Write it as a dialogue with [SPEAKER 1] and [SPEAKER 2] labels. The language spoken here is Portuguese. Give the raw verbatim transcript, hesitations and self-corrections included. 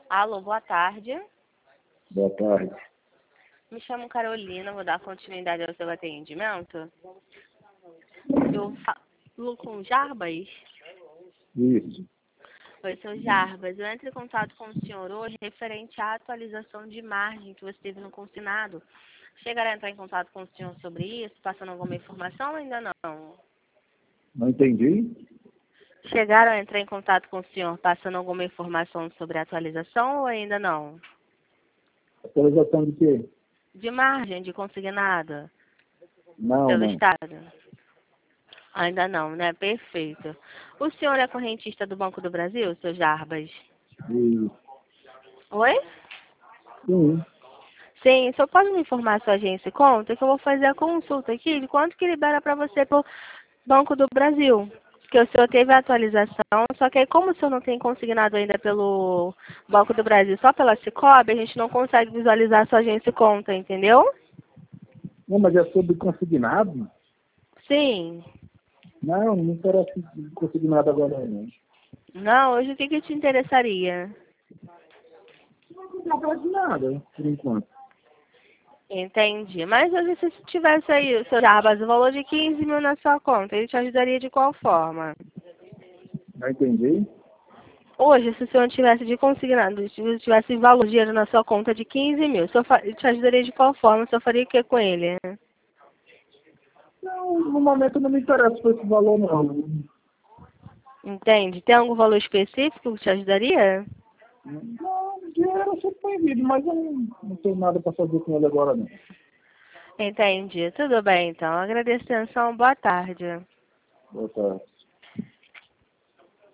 [SPEAKER 1] Alô, boa tarde.
[SPEAKER 2] Boa tarde.
[SPEAKER 1] Me chamo Carolina, vou dar continuidade ao seu atendimento. Eu falo com Jarbas?
[SPEAKER 2] Isso.
[SPEAKER 1] Oi, seu Jarbas. Eu entro em contato com o senhor hoje referente à atualização de margem que você teve no consignado. Chegaram a entrar em contato com o senhor sobre isso, passando alguma informação ou ainda não?
[SPEAKER 2] Não entendi.
[SPEAKER 1] Chegaram a entrar em contato com o senhor passando alguma informação sobre a atualização ou ainda não?
[SPEAKER 2] Atualização de quê?
[SPEAKER 1] De margem, de consignado,
[SPEAKER 2] Não,
[SPEAKER 1] pelo
[SPEAKER 2] não.
[SPEAKER 1] Estado? Ainda não, né? Perfeito. O senhor é correntista do Banco do Brasil, seu Jarbas?
[SPEAKER 2] Isso.
[SPEAKER 1] Oi?
[SPEAKER 2] Sim.
[SPEAKER 1] Sim, o senhor pode me informar a sua agência e conta que eu vou fazer a consulta aqui de quanto que libera para você pro Banco do Brasil. Que o senhor teve a atualização, só que aí como o senhor não tem consignado ainda pelo Banco do Brasil, só pela Cicobi, a gente não consegue visualizar a sua agência e conta, entendeu?
[SPEAKER 2] Não, mas é sobre consignado?
[SPEAKER 1] Sim.
[SPEAKER 2] Não, não interessa consignado agora, não.
[SPEAKER 1] Não, hoje o que que te interessaria?
[SPEAKER 2] Não interessa de nada, por enquanto.
[SPEAKER 1] Entendi. Mas hoje se tivesse aí, seu Jarbas, o valor de quinze mil na sua conta, ele te ajudaria de qual forma?
[SPEAKER 2] Não entendi?
[SPEAKER 1] Hoje, se o senhor tivesse de consignado, se o tivesse valor de dinheiro na sua conta de quinze mil, o senhor fa- te ajudaria de qual forma? O senhor faria o que com ele?
[SPEAKER 2] Não, no momento não me interessa por esse valor, não.
[SPEAKER 1] Entende? Tem algum valor específico que te ajudaria?
[SPEAKER 2] Não, dinheiro sempre foi vindo, mas eu não, não tenho nada para fazer com ele agora, não.
[SPEAKER 1] Entendi. Tudo bem, então. Agradeço a atenção. Boa tarde.
[SPEAKER 2] Boa tarde.